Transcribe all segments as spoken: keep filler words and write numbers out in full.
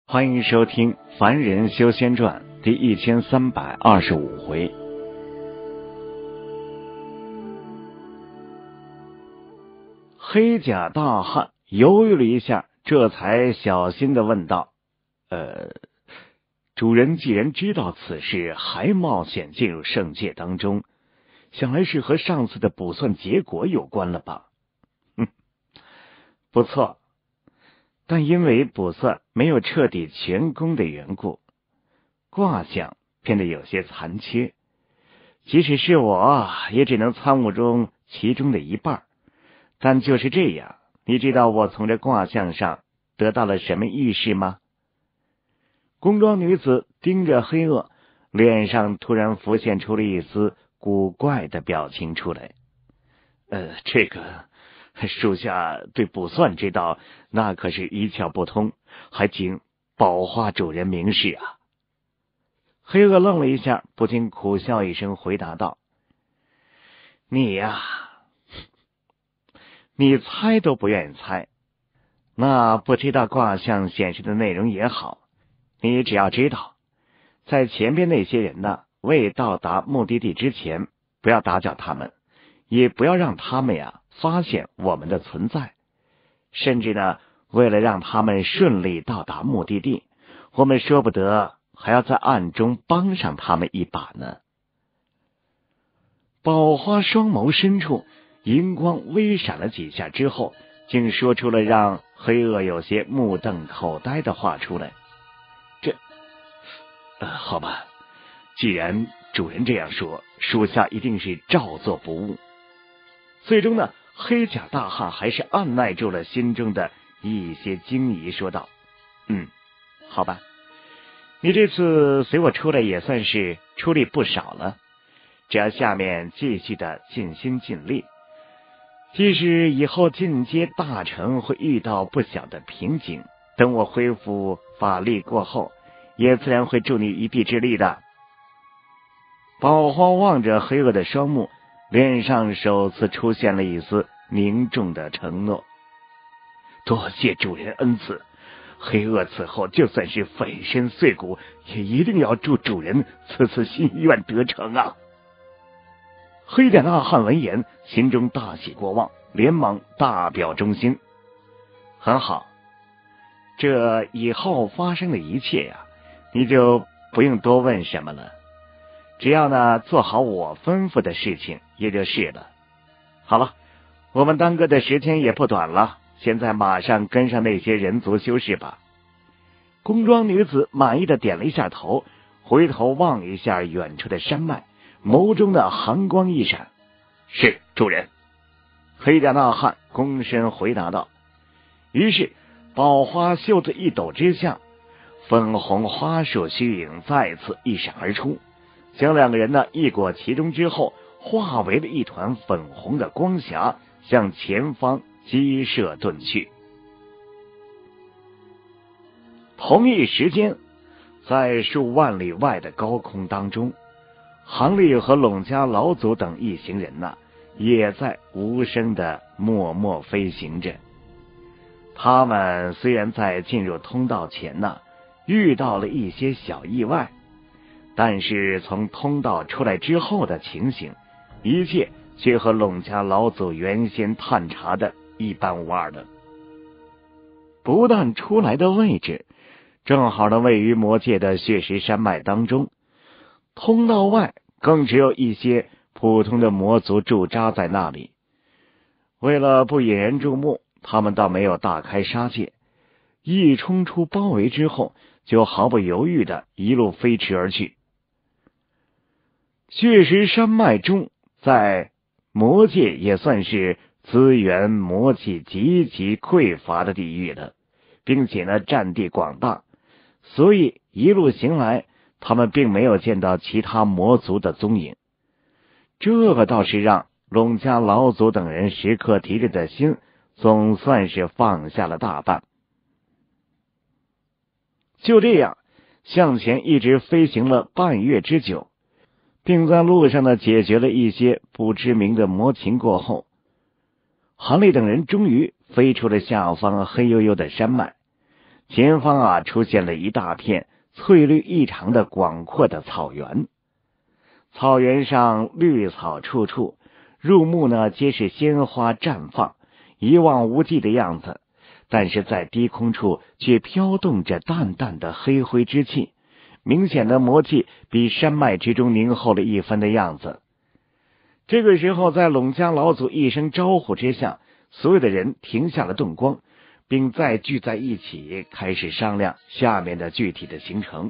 欢迎收听《凡人修仙传》第一千三百二十五回。黑甲大汉犹豫了一下，这才小心地问道：呃，主人既然知道此事，还冒险进入圣界当中，想来是和上次的卜算结果有关了吧？哼，不错。但因为卜算没有彻底全功的缘故，卦象变得有些残缺，即使是我也只能参悟中其中的一半。但就是这样，你知道我从这卦象上得到了什么预示吗？宫装女子盯着黑鳄，脸上突然浮现出了一丝古怪的表情出来。呃，这个属下对卜算之道那可是一窍不通，还请宝花主人明示啊。黑鳄愣了一下，不禁苦笑一声，回答道：你呀、啊，你猜都不愿意猜，那不知道卦象显示的内容也好，你只要知道，在前边那些人呢，未到达目的地之前，不要打搅他们，也不要让他们呀发现我们的存在，甚至呢，为了让他们顺利到达目的地，我们说不得还要在暗中帮上他们一把呢。宝花双眸深处银光微闪了几下之后，竟说出了让黑鳄有些目瞪口呆的话出来。这呃，好吧，既然主人这样说，属下一定是照做不误。最终呢，黑甲大汉还是按耐住了心中的一些惊疑，说道：嗯，好吧，你这次随我出来也算是出力不少了，只要下面继续的尽心尽力，即使以后进阶大成会遇到不小的瓶颈，等我恢复法力过后，也自然会助你一臂之力的。宝花望着黑鳄的双目，脸上首次出现了一丝凝重的承诺。多谢主人恩赐，黑鳄此后就算是粉身碎骨，也一定要祝主人此次心愿得成啊！黑甲大汉闻言，心中大喜过望，连忙大表忠心。很好，这以后发生的一切呀、啊，你就不用多问什么了，只要呢做好我吩咐的事情也就是了。好了，我们耽搁的时间也不短了，现在马上跟上那些人族修士吧。宫装女子满意的点了一下头，回头望一下远处的山脉，眸中的寒光一闪。是主人。黑甲大汉躬身回答道。于是宝花袖子一抖之下，粉红花束虚影再次一闪而出，将两个人呢一裹其中之后，化为了一团粉红的光霞，向前方激射遁去。同一时间，在数万里外的高空当中，杭丽和陇家老祖等一行人呢，也在无声的默默飞行着。他们虽然在进入通道前呢，遇到了一些小意外，但是从通道出来之后的情形，一切却和陇家老祖原先探查的一般无二的。不但出来的位置正好的位于魔界的血石山脉当中，通道外更只有一些普通的魔族驻扎在那里。为了不引人注目，他们倒没有大开杀戒，一冲出包围之后，就毫不犹豫的一路飞驰而去。血石山脉中，在魔界也算是资源魔气极其匮乏的地域了，并且呢占地广大，所以一路行来，他们并没有见到其他魔族的踪影。这个倒是让陇家老祖等人时刻提着的心总算是放下了大半。就这样向前一直飞行了半月之久，并在路上呢解决了一些不知名的魔禽过后，韩立等人终于飞出了下方黑黝黝的山脉， 前方啊出现了一大片翠绿异常的广阔的草原。草原上绿草处处，入目呢皆是鲜花绽放，一望无际的样子，但是在低空处却飘动着淡淡的黑灰之气，明显的魔气比山脉之中凝厚了一分的样子。这个时候，在陇家老祖一声招呼之下，所有的人停下了动光，并再聚在一起，开始商量下面的具体的行程。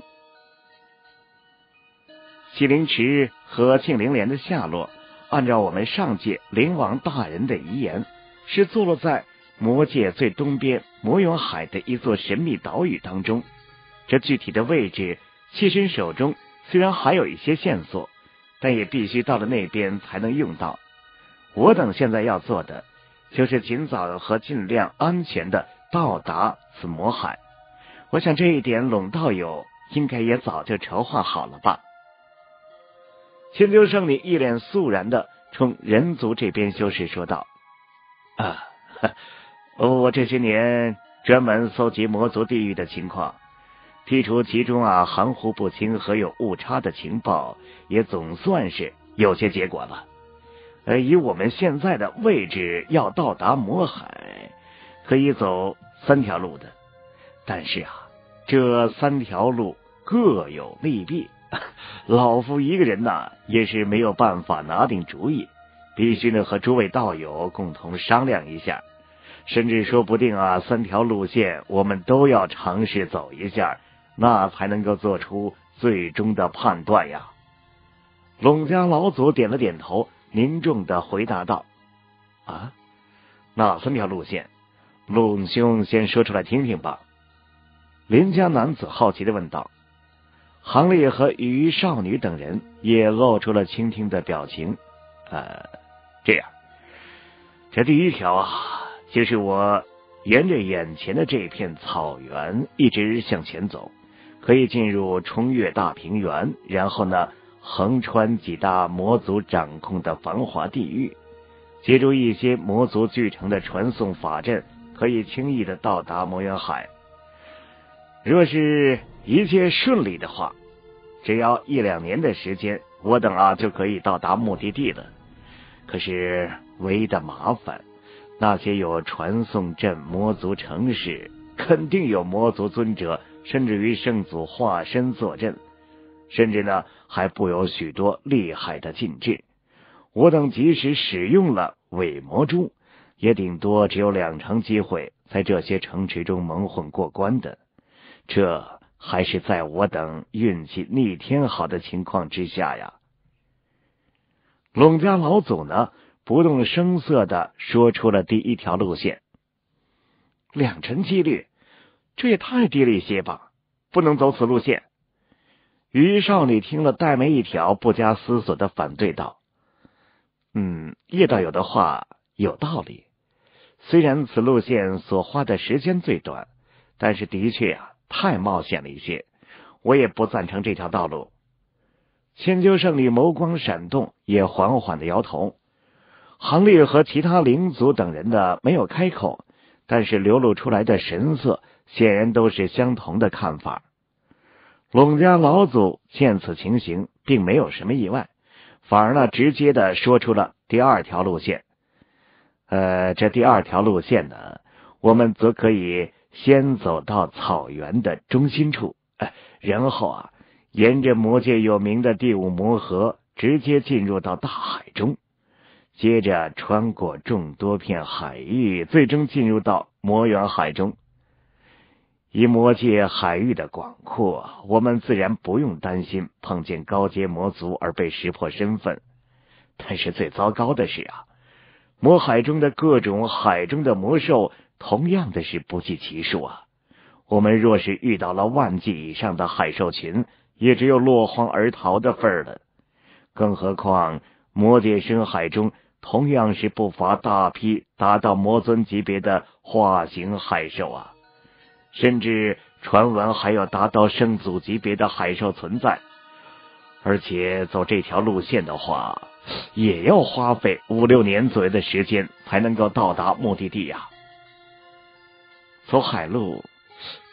西陵池和庆陵莲的下落，按照我们上界灵王大人的遗言，是坐落在魔界最东边魔远海的一座神秘岛屿当中。这具体的位置，妾身手中虽然还有一些线索，但也必须到了那边才能用到。我等现在要做的，就是尽早和尽量安全的到达此魔海。我想这一点陇道友应该也早就筹划好了吧。千秋圣女一脸肃然的冲人族这边修士说道：啊，我这些年专门搜集魔族地狱的情况，剔除其中啊含糊不清和有误差的情报，也总算是有些结果了。呃，以我们现在的位置要到达魔海，可以走三条路的，但是啊，这三条路各有利弊，老夫一个人呐，也是没有办法拿定主意，必须呢和诸位道友共同商量一下，甚至说不定啊，三条路线我们都要尝试走一下，那才能够做出最终的判断呀。陇家老祖点了点头，凝重的回答道：啊，哪三条路线？陇兄先说出来听听吧。邻家男子好奇的问道。行烈和鱼少女等人也露出了倾听的表情。呃，这样，这第一条啊，就是我沿着眼前的这片草原一直向前走，可以进入冲越大平原，然后呢横穿几大魔族掌控的繁华地域，借助一些魔族聚成的传送法阵，可以轻易的到达魔远海。若是一切顺利的话，只要一两年的时间，我等啊就可以到达目的地了。可是唯一的麻烦，那些有传送阵魔族城市，肯定有魔族尊者甚至于圣祖化身坐镇，甚至呢还布有许多厉害的禁制。我等即使使用了伪魔珠，也顶多只有两成机会在这些城池中蒙混过关的，这还是在我等运气逆天好的情况之下呀。陇家老祖呢不动声色地说出了第一条路线。两成几率，这也太低了一些吧，不能走此路线。于少女听了黛眉一挑，不加思索地反对道：嗯，叶道友的话有道理，虽然此路线所花的时间最短，但是的确啊太冒险了一些，我也不赞成这条道路。千秋圣女眸光闪动，也缓缓地摇头。行烈和其他灵族等人呢没有开口，但是流露出来的神色显然都是相同的看法。陇家老祖见此情形，并没有什么意外，反而呢直接的说出了第二条路线。呃，这第二条路线呢，我们则可以先走到草原的中心处，呃、然后啊沿着魔界有名的第五魔河直接进入到大海中，接着穿过众多片海域，最终进入到魔远海中。以魔界海域的广阔，我们自然不用担心碰见高阶魔族而被识破身份。但是最糟糕的是啊，魔海中的各种海中的魔兽同样的是不计其数啊。我们若是遇到了万计以上的海兽群，也只有落荒而逃的份儿了。更何况魔界深海中同样是不乏大批达到魔尊级别的化形海兽啊，甚至传闻还有达到圣祖级别的海兽存在。而且走这条路线的话，也要花费五六年左右的时间才能够到达目的地呀。走海路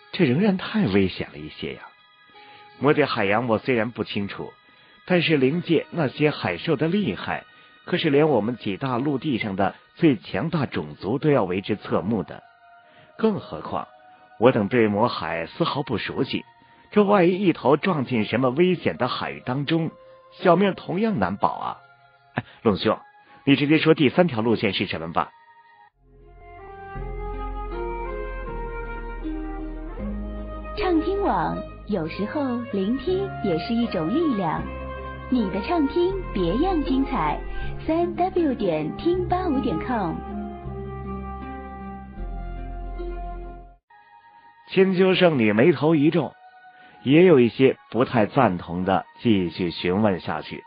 这仍然太危险了一些呀。魔界海洋我虽然不清楚，但是灵界那些海兽的厉害，可是连我们几大陆地上的最强大种族都要为之侧目的。更何况我等对魔海丝毫不熟悉，这万一一头撞进什么危险的海域当中，小命同样难保啊。哎，龙兄，你直接说第三条路线是什么吧。 畅听网，有时候聆听也是一种力量。你的畅听别样精彩，三 w 点听八五点 com。 千秋圣女眉头一皱，也有一些不太赞同的继续询问下去。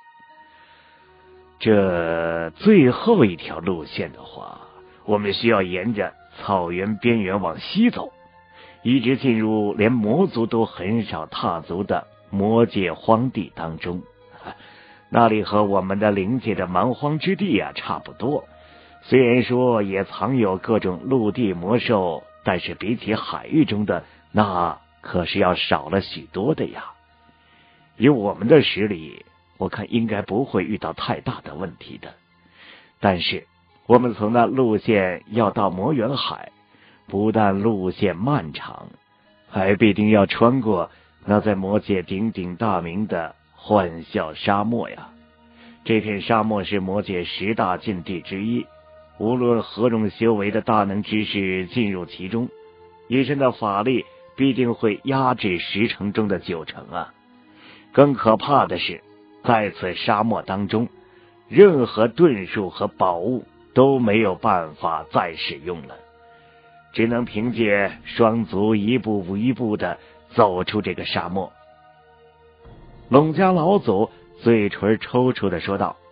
这最后一条路线的话，我们需要沿着草原边缘往西走，一直进入连魔族都很少踏足的魔界荒地当中。那里和我们的灵界的蛮荒之地啊差不多，虽然说也藏有各种陆地魔兽，但是比起海域中的那可是要少了许多的呀。以我们的实力，我看应该不会遇到太大的问题的。但是我们从那路线要到魔远海，不但路线漫长，还必定要穿过那在魔界鼎鼎大名的幻啸沙漠呀。这片沙漠是魔界十大禁地之一，无论何种修为的大能之士进入其中，一身的法力必定会压制十成中的九成啊。更可怕的是，在此沙漠当中，任何遁术和宝物都没有办法再使用了，只能凭借双足一步一步的走出这个沙漠。龙家老祖嘴唇抽搐的说道：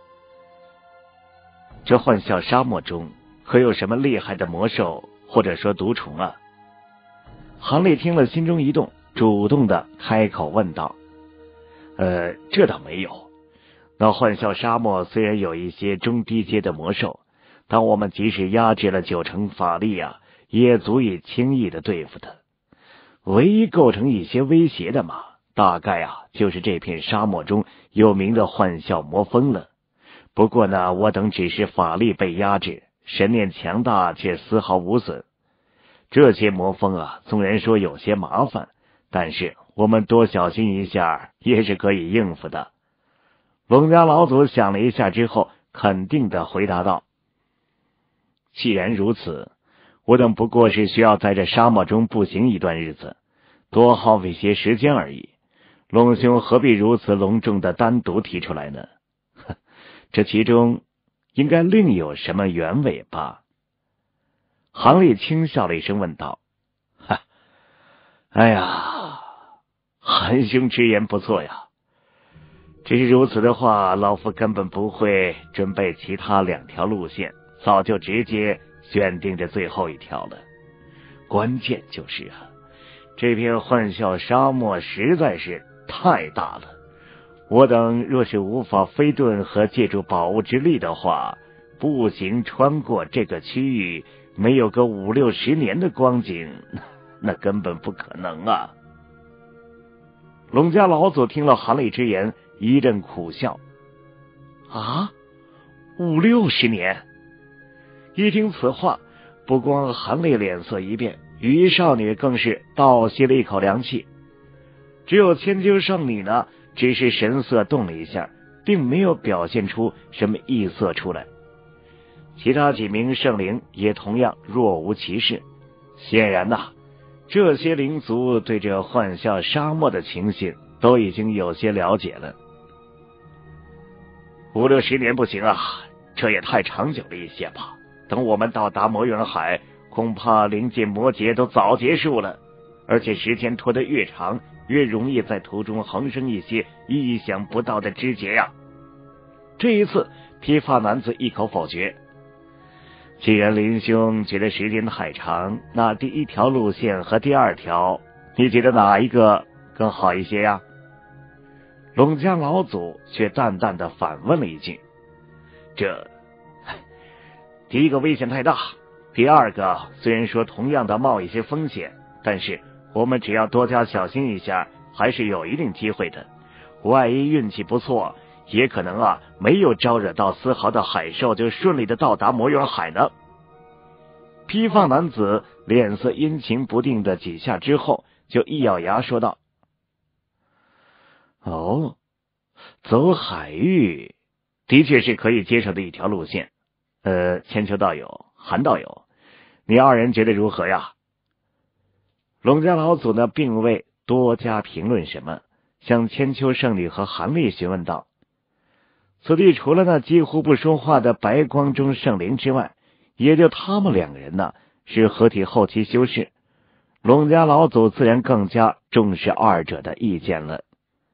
这幻啸沙漠中可有什么厉害的魔兽或者说毒虫啊？韩立听了心中一动，主动的开口问道：呃，这倒没有。那幻啸沙漠虽然有一些中低阶的魔兽，但我们即使压制了九成法力啊，也足以轻易的对付它。唯一构成一些威胁的嘛，大概啊就是这片沙漠中有名的幻啸魔风了。不过呢，我等只是法力被压制，神念强大却丝毫无损。这些魔风啊，纵然说有些麻烦，但是我们多小心一下也是可以应付的。龙家老祖想了一下之后，肯定的回答道：既然如此，我等不过是需要在这沙漠中步行一段日子，多耗费些时间而已。龙兄何必如此隆重的单独提出来呢？这其中应该另有什么原委吧？杭立轻笑了一声问道：哈，哎呀，韩兄之言不错呀。只是如此的话，老夫根本不会准备其他两条路线，早就直接选定这最后一条了。关键就是啊，这片幻啸沙漠实在是太大了，我等若是无法飞遁和借助宝物之力的话，步行穿过这个区域，没有个五六十年的光景，那根本不可能啊。龙家老祖听了韩立之言，一阵苦笑：啊，五六十年！一听此话，不光韩立脸色一变，于少女更是倒吸了一口凉气。只有千秋圣女呢，只是神色动了一下，并没有表现出什么异色出来。其他几名圣灵也同样若无其事。显然呐、啊，这些灵族对这幻啸沙漠的情形都已经有些了解了。五六十年不行啊，这也太长久了一些吧。等我们到达魔远海，恐怕灵界魔劫都早结束了，而且时间拖得越长，越容易在途中横生一些意想不到的枝节呀。这一次，披发男子一口否决。既然林兄觉得时间太长，那第一条路线和第二条，你觉得哪一个更好一些呀？龙江老祖却淡淡的反问了一句：这第一个危险太大，第二个虽然说同样的冒一些风险，但是我们只要多加小心一下，还是有一定机会的。万一运气不错，也可能啊没有招惹到丝毫的海兽，就顺利的到达魔缘海呢。披发男子脸色阴晴不定的几下之后，就一咬牙说道：哦，走海域的确是可以接受的一条路线。呃，千秋道友、韩道友，你二人觉得如何呀？龙家老祖呢，并未多加评论什么，向千秋圣女和韩立询问道：此地除了那几乎不说话的白光中圣灵之外，也就他们两个人呢是合体后期修士，龙家老祖自然更加重视二者的意见了。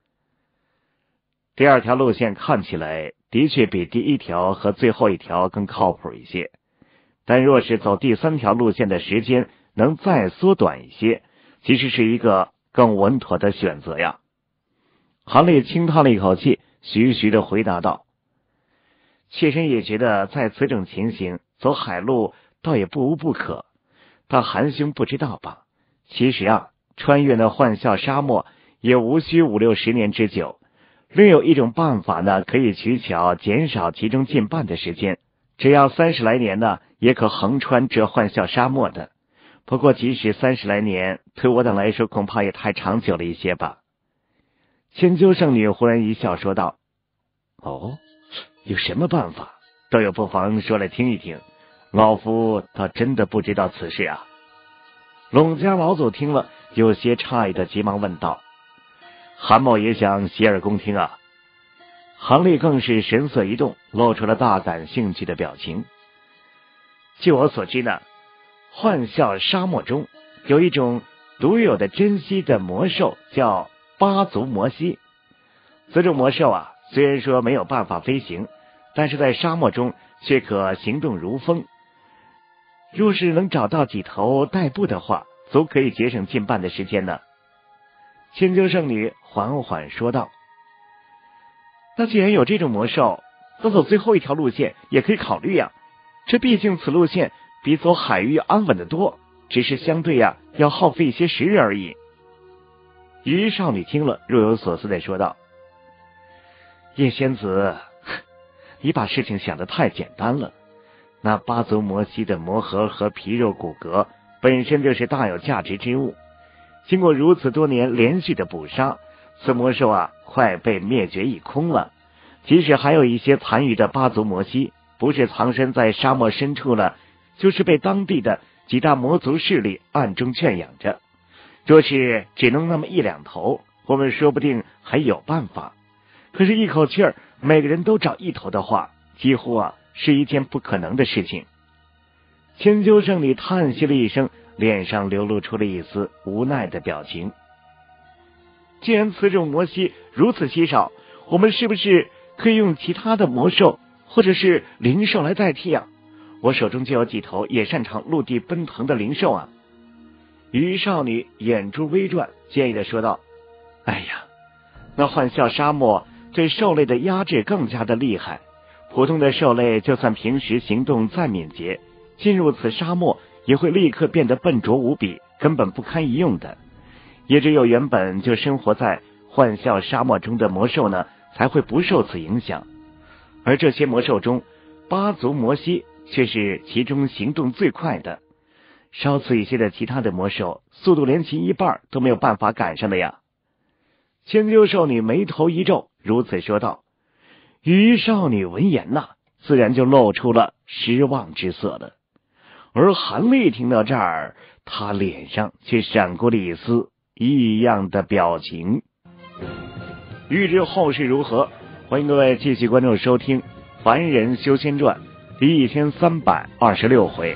第二条路线看起来的确比第一条和最后一条更靠谱一些，但若是走第三条路线的时间能再缩短一些，其实是一个更稳妥的选择呀。韩立轻叹了一口气，徐徐的回答道：妾身也觉得在此种情形走海路倒也不无不可，但韩兄不知道吧，其实啊，穿越那幻啸沙漠也无需五六十年之久。另有一种办法呢，可以取巧减少其中近半的时间，只要三十来年呢，也可横穿这幻啸沙漠的。不过即使三十来年，对我等来说恐怕也太长久了一些吧。千秋圣女忽然一笑说道：哦，有什么办法？道友不妨说来听一听，老夫倒真的不知道此事啊。龙家老祖听了，有些诧异的急忙问道：韩某也想洗耳恭听啊。韩立更是神色一动，露出了大感兴趣的表情。据我所知呢，幻啸沙漠中有一种独有的珍稀的魔兽，叫八足魔蜥。此种魔兽啊，虽然说没有办法飞行，但是在沙漠中却可行动如风。若是能找到几头代步的话，足可以节省近半的时间呢。千秋圣女缓缓说道：那既然有这种魔兽，那走最后一条路线也可以考虑呀。这毕竟此路线比走海域安稳得多，只是相对呀要耗费一些时日而已。于少女听了，若有所思地说道：叶仙子，你把事情想得太简单了。那八足魔蜥的魔核和皮肉骨骼本身就是大有价值之物，经过如此多年连续的捕杀，此魔兽啊快被灭绝一空了。即使还有一些残余的八足魔蜥，不是藏身在沙漠深处了，就是被当地的几大魔族势力暗中圈养着。若是只能那么一两头，我们说不定还有办法。可是一口气儿每个人都找一头的话，几乎啊是一件不可能的事情。千秋圣女叹息了一声，脸上流露出了一丝无奈的表情。既然此种魔蜥如此稀少，我们是不是可以用其他的魔兽或者是灵兽来代替啊？我手中就有几头也擅长陆地奔腾的灵兽啊。于少女眼珠微转，建议的说道：哎呀，那幻啸沙漠对兽类的压制更加的厉害，普通的兽类就算平时行动再敏捷，进入此沙漠也会立刻变得笨拙无比，根本不堪一用的。也只有原本就生活在幻啸沙漠中的魔兽呢，才会不受此影响。而这些魔兽中，八足魔蜥却是其中行动最快的，稍次一些的其他的魔兽速度连其一半都没有办法赶上的呀。千秋少女眉头一皱，如此说道。于少女闻言呐，自然就露出了失望之色了。而韩立听到这儿，他脸上却闪过了一丝异样的表情。欲知后事如何，欢迎各位继续关注收听《凡人修仙传》第一千三百二十六回。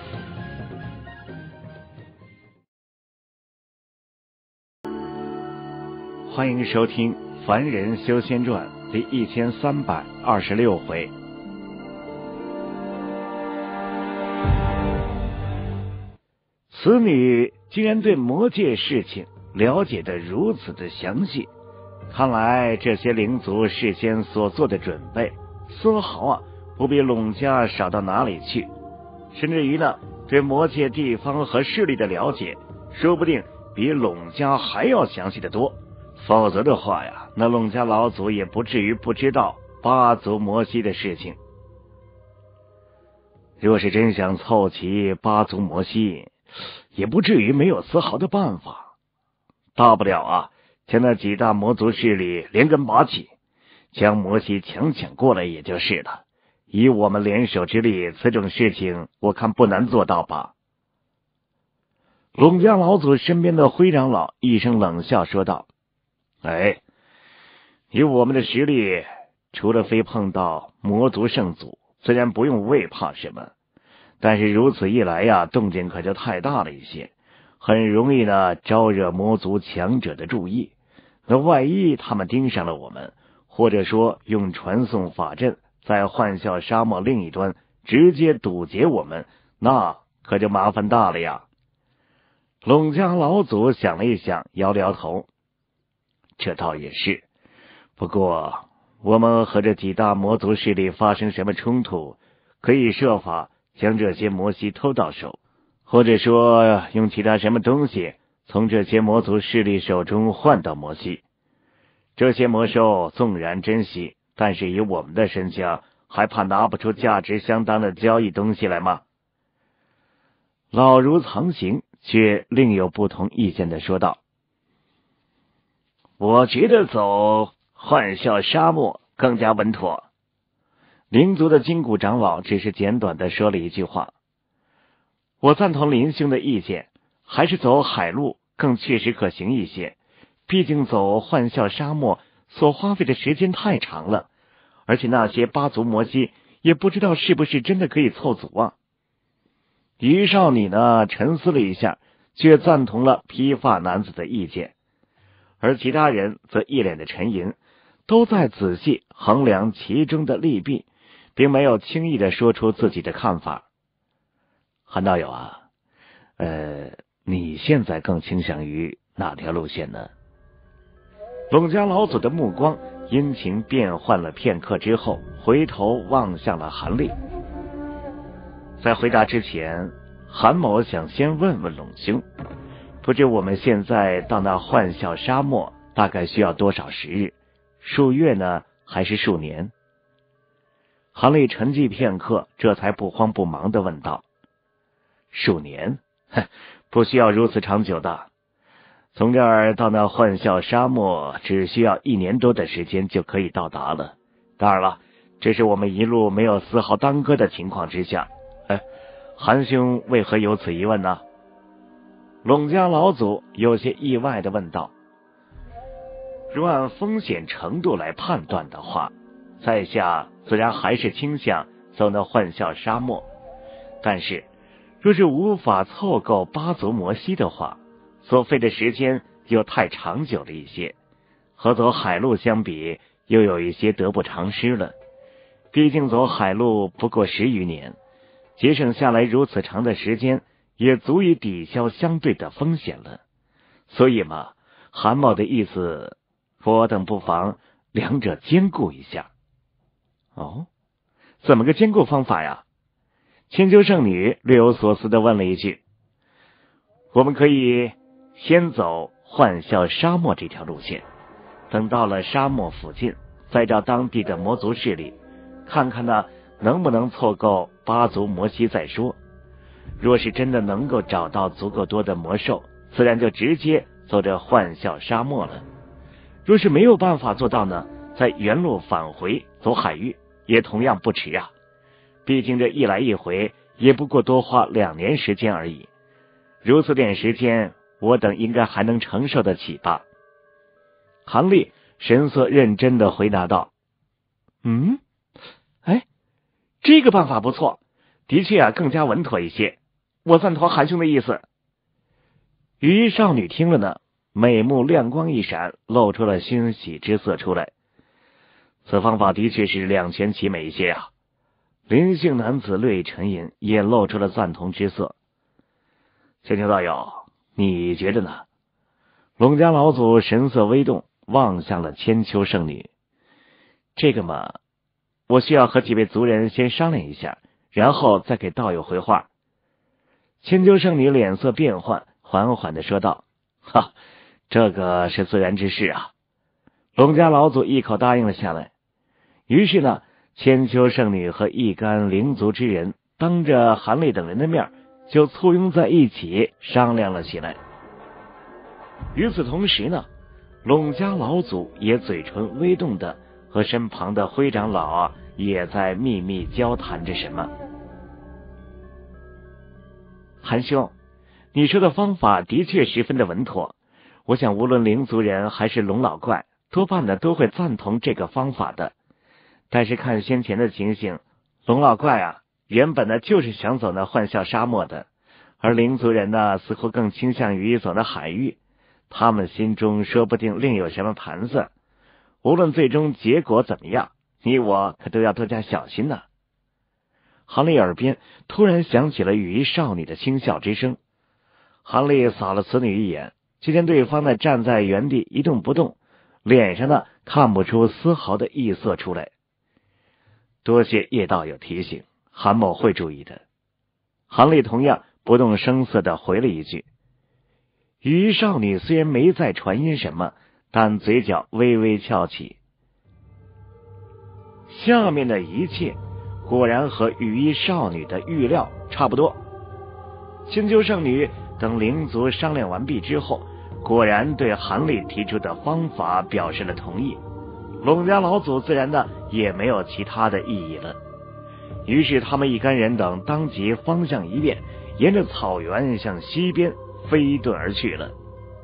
欢迎收听《凡人修仙传》第一千三百二十六回。此女竟然对魔界事情了解得如此的详细，看来这些灵族事先所做的准备丝毫啊不比陇家少到哪里去，甚至于呢对魔界地方和势力的了解说不定比拢家还要详细的多，否则的话呀，那拢家老祖也不至于不知道八族摩西的事情。若是真想凑齐八族摩西，也不至于没有丝毫的办法。大不了啊，将那几大魔族势力连根拔起，将摩西强抢过来也就是了。以我们联手之力，此种事情我看不难做到吧。拢家老祖身边的灰长老一声冷笑说道：哎，以我们的实力，除了非碰到魔族圣祖，自然不用畏怕什么。但是如此一来呀，动静可就太大了一些，很容易呢招惹魔族强者的注意。那万一他们盯上了我们，或者说用传送法阵在幻啸沙漠另一端直接堵截我们，那可就麻烦大了呀。拢家老祖想了一想，摇了摇头，这倒也是。不过我们和这几大魔族势力发生什么冲突，可以设法将这些摩西偷到手，或者说用其他什么东西从这些魔族势力手中换到摩西。这些魔兽纵然珍惜，但是以我们的身价，还怕拿不出价值相当的交易东西来吗？老如藏形却另有不同意见的说道：我觉得走幻啸沙漠更加稳妥。灵族的金骨长老只是简短的说了一句话：我赞同林兄的意见，还是走海路更确实可行一些，毕竟走幻啸沙漠所花费的时间太长了，而且那些八族摩西也不知道是不是真的可以凑足啊。于少女呢沉思了一下，却赞同了披发男子的意见，而其他人则一脸的沉吟，都在仔细衡量其中的利弊，并没有轻易的说出自己的看法。韩道友啊，呃，你现在更倾向于哪条路线呢？拢家老祖的目光阴晴变换了片刻之后，回头望向了韩立。在回答之前，韩某想先问问拢兄，不知我们现在到那幻啸沙漠大概需要多少时日？数月呢，还是数年？韩立沉寂片刻，这才不慌不忙地问道：数年？哼，不需要如此长久的。从这儿到那幻啸沙漠只需要一年多的时间就可以到达了。当然了，这是我们一路没有丝毫耽搁的情况之下。哎，韩兄为何有此疑问呢？拢家老祖有些意外地问道。若按风险程度来判断的话，在下自然还是倾向走那幻啸沙漠，但是若是无法凑够八族摩西的话，所费的时间又太长久了一些，和走海路相比又有一些得不偿失了。毕竟走海路不过十余年，节省下来如此长的时间，也足以抵消相对的风险了。所以嘛，韩某的意思，我等不妨两者兼顾一下。哦，怎么个兼顾方法呀？千秋圣女略有所思地问了一句。我们可以先走幻啸沙漠这条路线，等到了沙漠附近，再找当地的魔族势力，看看呢能不能凑够八族摩西再说。若是真的能够找到足够多的魔兽，自然就直接走这幻啸沙漠了。若是没有办法做到呢，在原路返回走海域也同样不迟啊。毕竟这一来一回也不过多花两年时间而已，如此点时间，我等应该还能承受得起吧。韩立神色认真地回答道：嗯，哎，这个办法不错，的确啊更加稳妥一些，我赞同韩兄的意思。于少女听了呢，美目亮光一闪，露出了欣喜之色出来。此方法的确是两全其美一些啊。林姓男子略沉吟，也露出了赞同之色。千秋道友，你觉得呢？拢家老祖神色微动，望向了千秋圣女。这个嘛，我需要和几位族人先商量一下，然后再给道友回话。千秋圣女脸色变幻，缓缓地说道： 哈，这个是自然之事啊。龙家老祖一口答应了下来。于是呢，千秋圣女和一干灵族之人当着韩立等人的面就簇拥在一起商量了起来。与此同时呢，龙家老祖也嘴唇微动的和身旁的灰长老啊也在秘密交谈着什么。韩兄，你说的方法的确十分的稳妥，我想无论灵族人还是龙老怪多半的都会赞同这个方法的。但是看先前的情形，龙老怪啊原本呢就是想走那幻啸沙漠的，而灵族人呢似乎更倾向于走那海域，他们心中说不定另有什么盘算。无论最终结果怎么样，你我可都要多加小心呢。韩立耳边突然响起了羽衣少女的轻笑之声，韩立扫了此女一眼，就见对方呢站在原地一动不动，脸上呢看不出丝毫的异色出来。多谢叶道友提醒，韩某会注意的。韩立同样不动声色的回了一句。羽衣少女虽然没再传音什么，但嘴角微微翘起。下面的一切果然和羽衣少女的预料差不多。千秋圣女等灵族商量完毕之后，果然对韩立提出的方法表示了同意。龙家老祖自然的也没有其他的意义了。于是他们一干人等当即方向一变，沿着草原向西边飞遁而去了。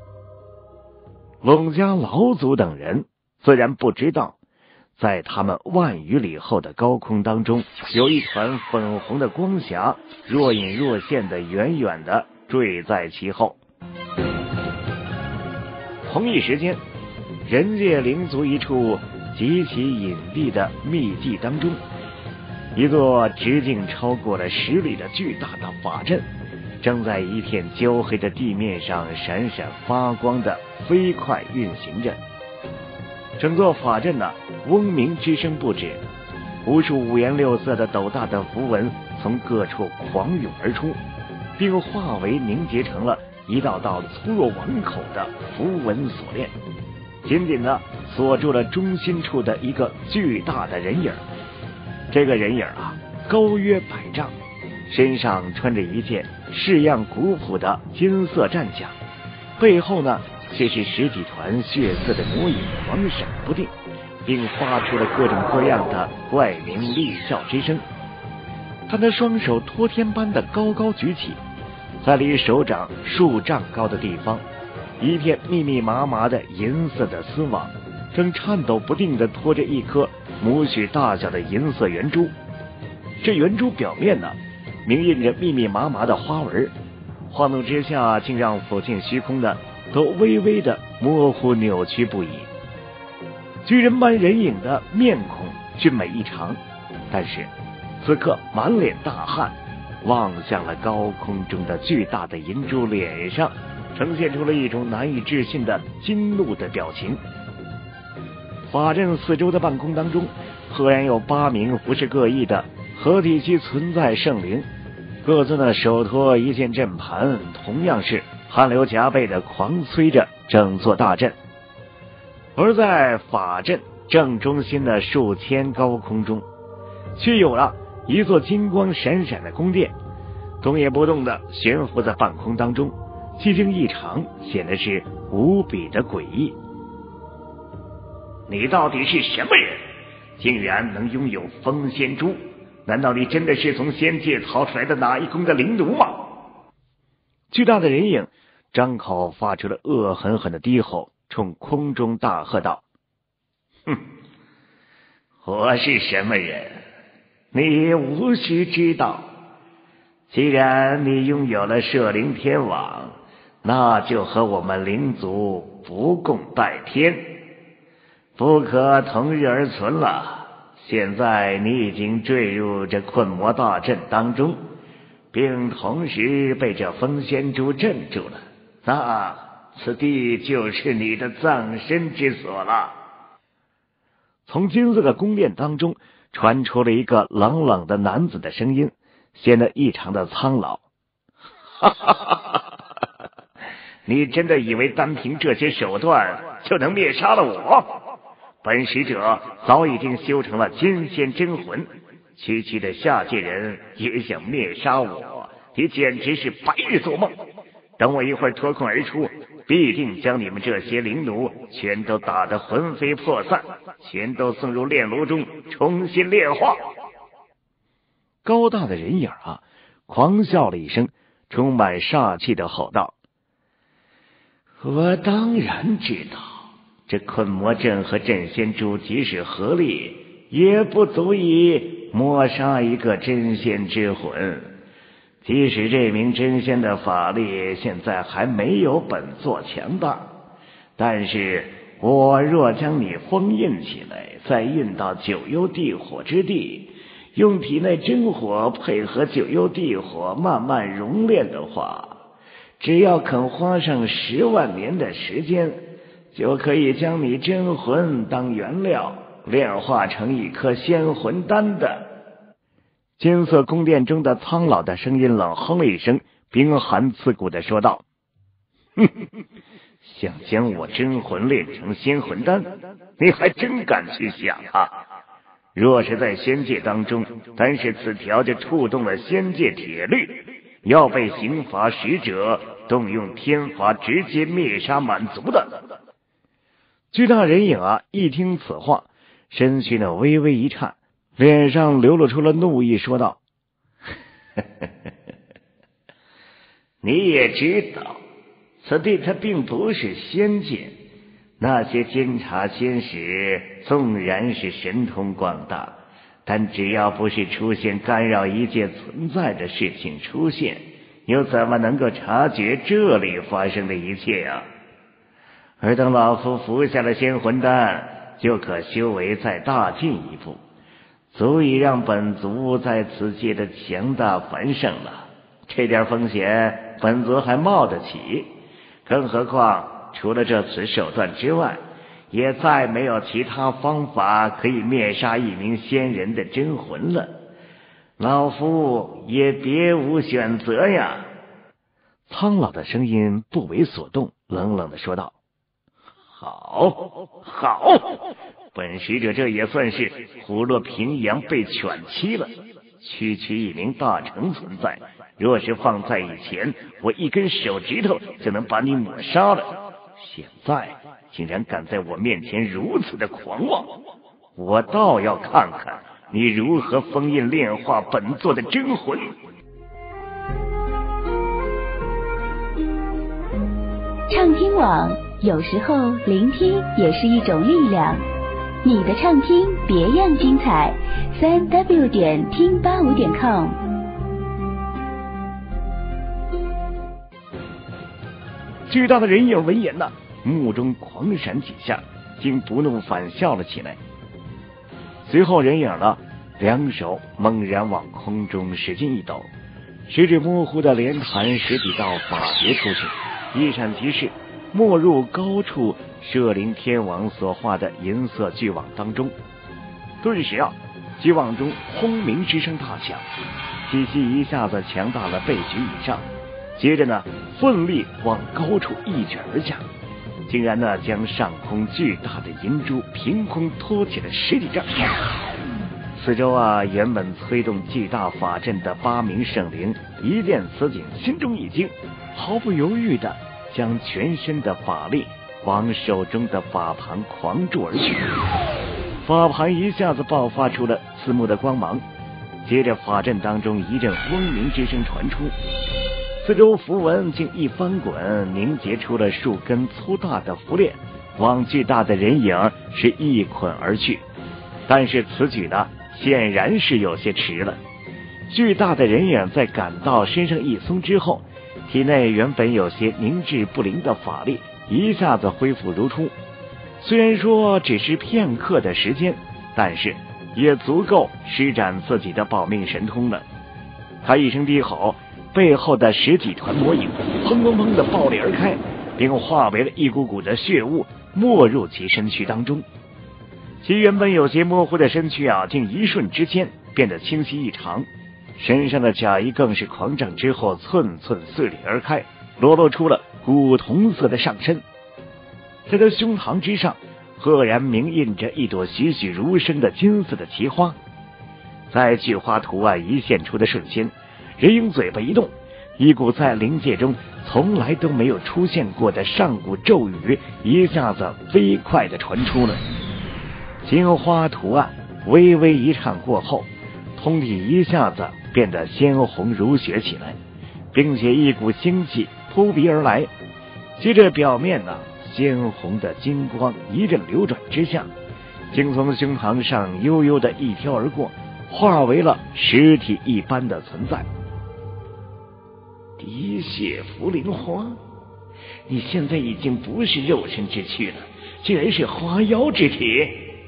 龙家老祖等人自然不知道，在他们万余里后的高空当中，有一团粉红的光霞若隐若现的远远的坠在其后。同一时间，人界灵族一处极其隐蔽的秘迹当中，一座直径超过了十里的巨大的法阵正在一片焦黑的地面上闪闪发光的飞快运行着。整座法阵呢，嗡鸣之声不止，无数五颜六色的斗大的符文从各处狂涌而出，并化为凝结成了一道道粗若碗口的符文锁链，紧紧的锁住了中心处的一个巨大的人影。这个人影啊，高约百丈，身上穿着一件式样古朴的金色战甲，背后呢却是十几团血色的魔影狂闪不定，并发出了各种各样的怪鸣厉笑之声。他的双手托天般的高高举起，在离手掌数丈高的地方，一片密密麻麻的银色的丝网正颤抖不定地拖着一颗母许大小的银色圆珠。这圆珠表面呢铭印着密密麻麻的花纹，晃动之下竟让附近虚空的都微微的模糊扭曲不已。巨人般人影的面孔俊美异常，但是此刻满脸大汗，望向了高空中的巨大的银珠，脸上呈现出了一种难以置信的惊怒的表情。法阵四周的半空当中，赫然有八名服饰各异的合体期存在圣灵，各自呢手托一件阵盘，同样是汗流浃背的狂催着整座大阵。而在法阵正中心的数千高空中，却有了一座金光闪闪的宫殿，动也不动的悬浮在半空当中，寂静异常，显得是无比的诡异。你到底是什么人，竟然能拥有风仙珠？难道你真的是从仙界逃出来的哪一宫的灵奴吗？巨大的人影张口发出了恶狠狠的低吼，冲空中大喝道：哼，我是什么人，你无需知道。既然你拥有了摄灵天网，那就和我们灵族不共戴天，不可同日而存了。现在你已经坠入这困魔大阵当中，并同时被这风仙珠镇住了，那此地就是你的葬身之所了。从金色的宫殿当中传出了一个冷冷的男子的声音，显得异常的苍老。哈哈哈哈哈！ 你真的以为单凭这些手段就能灭杀了我？本使者早已经修成了金仙真魂，区区的下界人也想灭杀我，你简直是白日做梦。等我一会儿脱困而出，必定将你们这些灵奴全都打得魂飞魄散，全都送入炼炉中重新炼化。 高大的人影啊，狂笑了一声，充满煞气的吼道：我当然知道，这困魔阵和镇仙珠即使合力，也不足以抹杀一个真仙之魂。即使这名真仙的法力现在还没有本座强大，但是我若将你封印起来，再运到九幽地火之地，用体内真火配合九幽地火慢慢熔炼的话，只要肯花上十万年的时间，就可以将你真魂当原料炼化成一颗仙魂丹的。金色宫殿中的苍老的声音冷哼了一声，冰寒刺骨的说道：哼，想将我真魂炼成仙魂丹，你还真敢去想啊！若是在仙界当中，单是此条就触动了仙界铁律，要被刑罚使者动用天罚直接灭杀满族的。巨大人影啊，一听此话，身躯呢微微一颤，脸上流露出了怒意，说道：你也知道，此地它并不是仙界，那些监察仙使纵然是神通广大，但只要不是出现干扰一切存在的事情出现，又怎么能够察觉这里发生的一切啊？而等老夫服下了仙魂丹，就可修为再大进一步，足以让本族在此界的强大繁盛了。这点风险本族还冒得起，更何况除了这此手段之外，也再没有其他方法可以灭杀一名仙人的真魂了。老夫也别无选择呀。苍老的声音不为所动，冷冷的说道：好好，本使者这也算是虎落平阳被犬欺了。区区一名大成存在，若是放在以前，我一根手指头就能把你抹杀了。现在竟然敢在我面前如此的狂妄，我倒要看看你如何封印炼化本座的真魂。 畅听网，有时候聆听也是一种力量。你的畅听别样精彩，三 w 点听八五点 com。 巨大的人影闻言呐，目中狂闪几下，竟不怒反笑了起来。随后人影呢，两手猛然往空中使劲一抖，十指模糊的连弹十几道法诀出去，一闪即逝，没入高处摄灵天王所画的银色巨网当中。顿时啊，巨网中轰鸣之声大响，气息一下子强大了倍举以上，接着呢，奋力往高处一卷而下，竟然呢将上空巨大的银珠凭空托起了十几丈。四周啊，原本催动巨大法阵的八名圣灵一见此景，心中一惊，毫不犹豫的将全身的法力往手中的法盘狂注而去。法盘一下子爆发出了刺目的光芒，接着法阵当中一阵嗡鸣之声传出，四周符文竟一翻滚，凝结出了数根粗大的符链，往巨大的人影是一捆而去。但是此举呢，显然是有些迟了。巨大的人影在感到身上一松之后，体内原本有些凝滞不灵的法力一下子恢复如初。虽然说只是片刻的时间，但是也足够施展自己的保命神通了。他一声低吼，背后的十几团魔影砰砰砰的爆裂而开，并化为了一股股的血雾，没入其身躯当中。其原本有些模糊的身躯啊，竟一瞬之间变得清晰异常，身上的甲衣更是狂涨之后寸寸碎裂而开，裸露出了古铜色的上身，在他胸膛之上赫然明印着一朵栩栩如生的金色的奇花。在菊花图案一现出的瞬间，人影嘴巴一动，一股在灵界中从来都没有出现过的上古咒语一下子飞快地传出了。金花图案微微一颤过后，通体一下子变得鲜红如血起来，并且一股腥气扑鼻而来。接着表面呢，鲜红的金光一阵流转之下，竟从胸膛上悠悠的一飘而过，化为了实体一般的存在。滴血茯苓花，你现在已经不是肉身之躯了，竟然是花妖之体。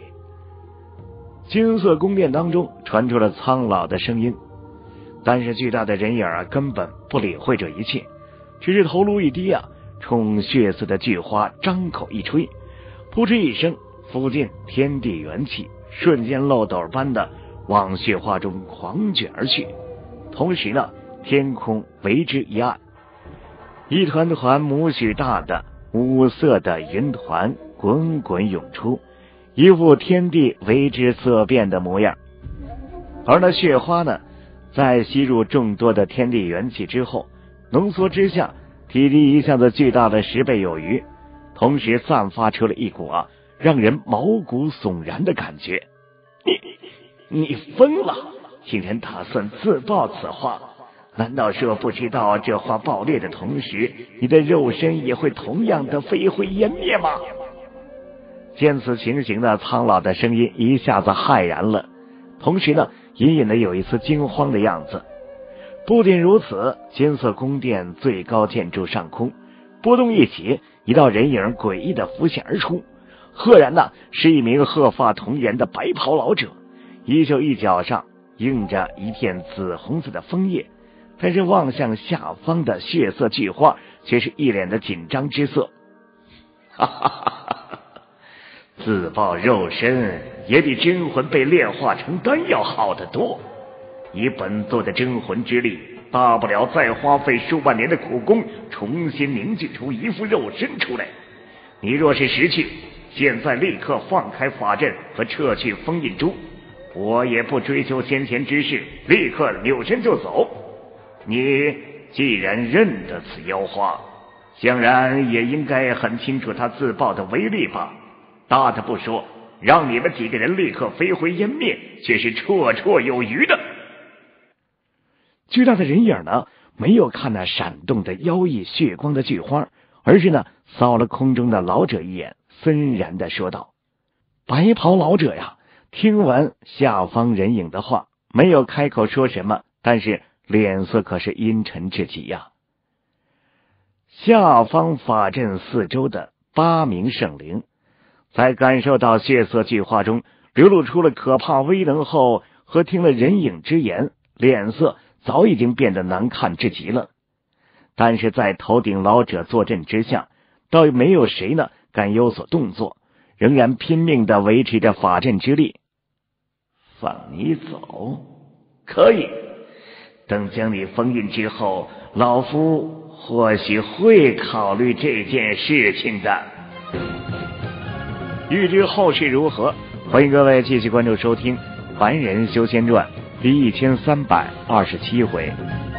金色宫殿当中传出了苍老的声音，但是巨大的人影啊根本不理会这一切，只是头颅一低啊，冲血色的巨花张口一吹，扑哧一声，附近天地元气瞬间漏斗般的往血花中狂卷而去。同时呢，天空为之一暗，一团团母许大的五色的云团滚滚涌出，一副天地为之色变的模样。而那血花呢，在吸入众多的天地元气之后，浓缩之下，体积一下子巨大了十倍有余，同时散发出了一股啊让人毛骨悚然的感觉。你你疯了，竟然打算自爆此花？难道说不知道这花爆裂的同时，你的肉身也会同样的飞灰烟灭吗？见此情形的苍老的声音一下子骇然了，同时呢，隐隐的有一丝惊慌的样子。不仅如此，金色宫殿最高建筑上空波动一起，一道人影诡异的浮现而出，赫然呢是一名鹤发童颜的白袍老者，衣袖一角上映着一片紫红色的枫叶，但是望向下方的血色巨花却是一脸的紧张之色。哈哈哈哈，自爆肉身也比真魂被炼化成丹要好得多，以本座的真魂之力，大不了再花费数万年的苦功，重新凝聚出一副肉身出来。你若是识趣，现在立刻放开法阵和撤去封印珠，我也不追究先前之事，立刻扭身就走。你既然认得此妖花，想然也应该很清楚它自爆的威力吧？大的不说，让你们几个人立刻飞灰烟灭，却是绰绰有余的。巨大的人影呢，没有看那闪动的妖异血光的巨花，而是呢扫了空中的老者一眼，森然的说道。白袍老者呀，听完下方人影的话，没有开口说什么，但是脸色可是阴沉至极呀。下方法阵四周的八名圣灵，在感受到血色巨花中流露出了可怕威能后，和听了人影之言，脸色早已经变得难看至极了。但是在头顶老者坐镇之下，倒没有谁呢敢有所动作，仍然拼命地维持着法阵之力。放你走？可以，等将你封印之后，老夫或许会考虑这件事情的。欲知后事如何，欢迎各位继续关注收听《凡人修仙传》第一千三百二十七回。